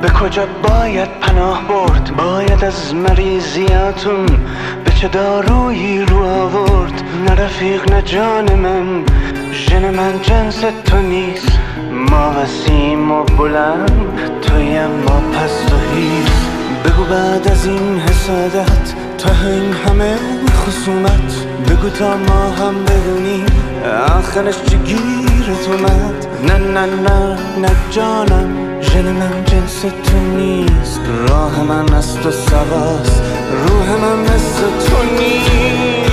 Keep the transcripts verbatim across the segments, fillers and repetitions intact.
به کجا باید پناه برد؟ باید از مریضیاتون به چه دارویی رو آورد؟ نه رفیق نه جان من، ژن من جنس تو نیست. ما وسیم و بلند، تویم ما پست و هیز. بگو بعد از این حسادت، تا این همه خصومت، بگو تا ما هم بدونیم آخرش چه گیرت اومد. نه نه نه نه جانم، ژن من جنس تو نیست. راه من از تو سواست، روح من مثل تو نیست.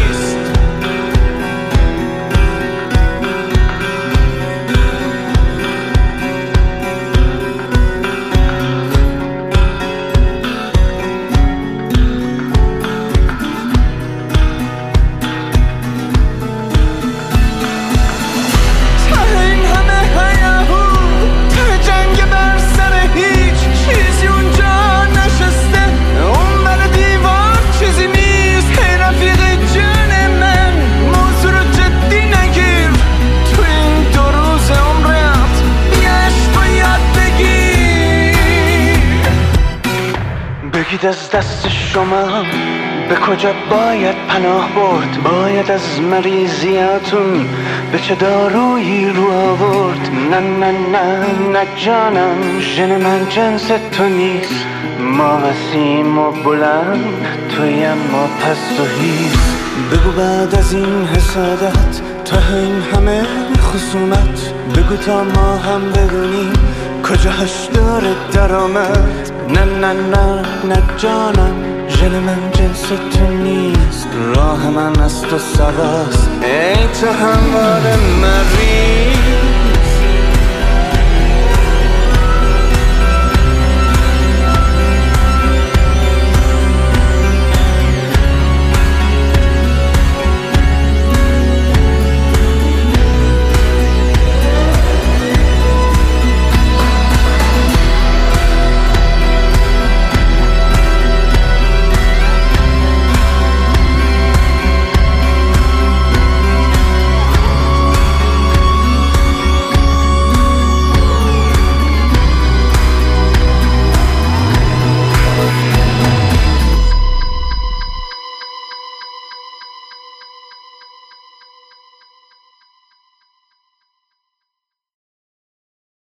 بگید از دست شما به کجا باید پناه برد؟ باید از مریضیاتون به چه دارویی رو آورد؟ نه نه نه نه جانم، ژن من جنس تو نیست. ما وسیم و بلند، تویم ما پست و هیز. بگو بعد از این حسادت، تا این همه خصومت، بگو تا ما هم بدونیم کجاش داره درآمد. نه نه نه نه جانم، ژن من جنس تو نیست. راه من از تو سواست، ای تو همواره مریض.